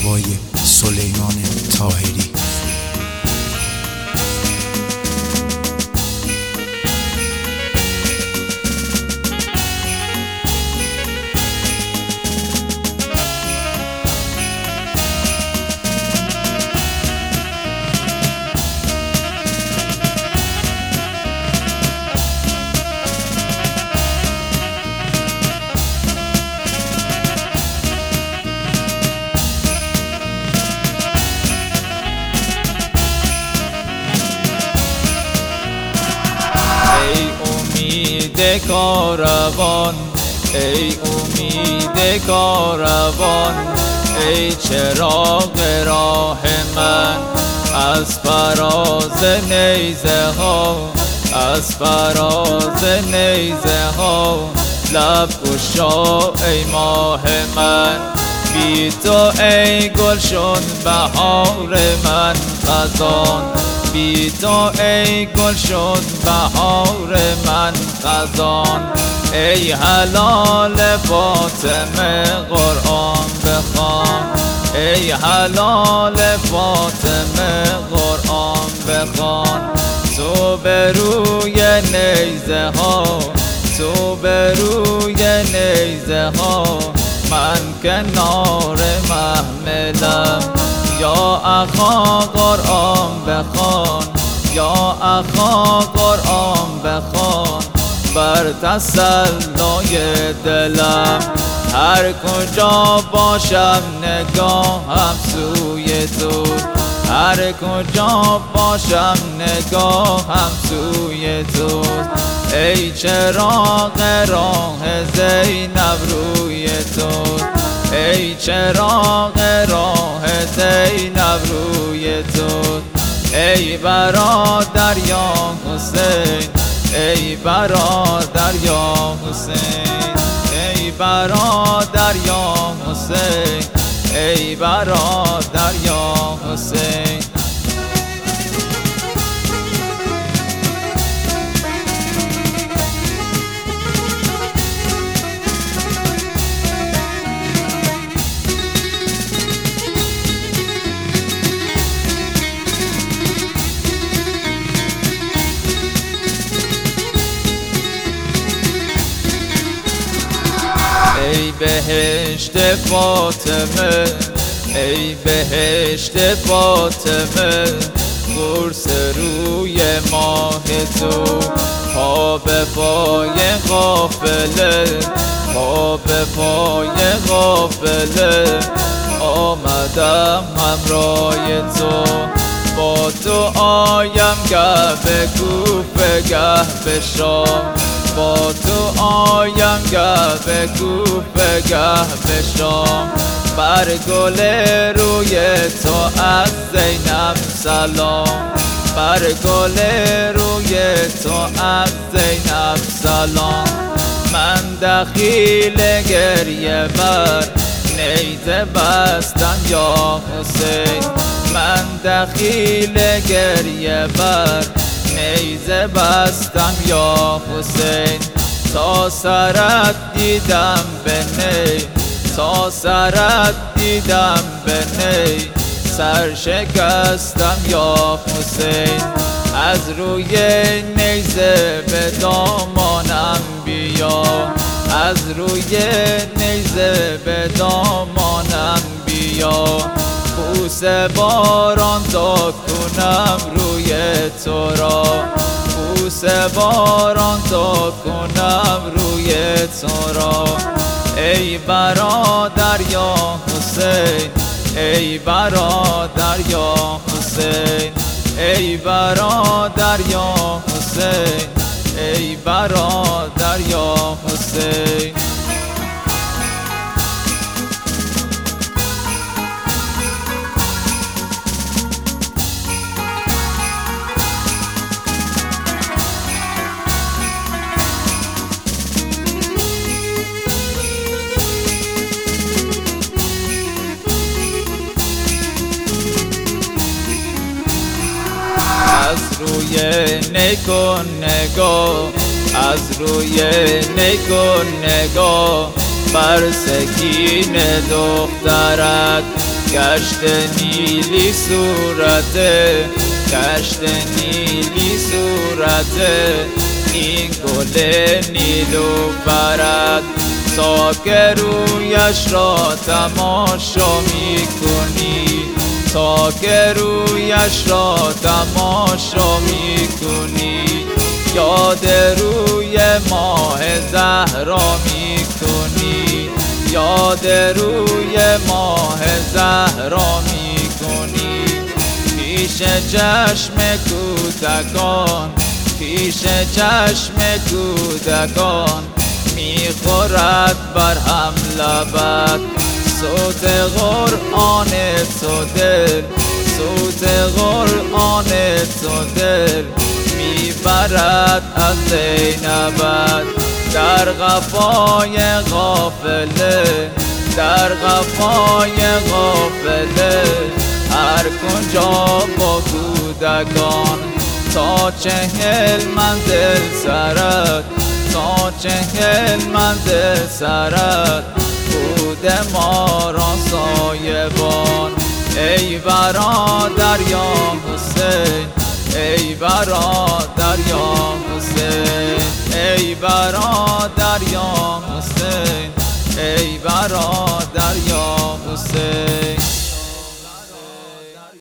مجتبی سلیمان طاهری. کاروان ای امید کاروان، ای چراغ راه من از فراز نیزه ها، از فراز نیزه ها. لب گشا ای ماه من، بی تو ای گلشن بهار من خزان، بی تو ای گل شد بهار من خزان. ای حلال فاطمه قرآن بخوان، ای حلال فاطمه قرآن بخوان. تو به روی نیزه ها، تو به روی نیزه ها، من کنار محملم. یا اخا قرآن بخوان، یا اخا قرآن بخوان، بر تسلای دلم. هر کجا باشم نگاهم سوی تو، هر کجا باشم نگاهم سوی تو. ای چراغ راه زینب روی تو، ای چراغ راه زینب روی تو. ای برادر یا حسین، ای برادر یا حسین، ای برادر یا حسین، ای برادر یا حسین. ای بهشت فاطمه، ای بهشت فاطمه، قرص روی ماه تو. پا به پای قافله، پا به پای قافله، آمدم همراه تو. با تو آیم گه به کوفه گه به شام، با تو آیم گه به کوفه گه به شام. بر گل روی تو از زینب سلام، بر گل روی تو از زینب سلام. من دخیل گریه بر نیزه بستم یا حسین، من دخیل گریه بر نیزه بستم یا حسین. تا سرت دیدم به نی، تا سرت دیدم به نی، سر شکستم یا حسین. از روی نیزه به دامانم بیا، از روی نیزه به دامانم بیا. بوسه باران داد کنم روی تو را، بوسه باران داد کنم روی تو را. ای برادر یا حسین، ای برادر یا حسین، ای برادر یا حسین، ای برادر یا حسین. از روی نیکن نگاه، از روی نیکن نگاه، بر سکین دخترت کشت نیلی صورته کشت نیلی صورته این گل نیلوفرت تا که رویش را تماشا میکنی تا که رویش را تماشا میکنی یاد روی ماه زهرا میکنی یاد روی ماه زهرا میکنی پیش چشم کودکان پیش چشم کودکان میخورد بر هم لبت صوت قرآن تو دل صوت قرآن تو دل میبرد از زینبت در قفای قافله در قفای قافله هر کنجا با کودکان تا 40 منزل سرت تا 40 منزل سرت بود ما را سایبان ای برادر یا حسین ای برادر یا حسین ای برادر یا حسین ای برادر یا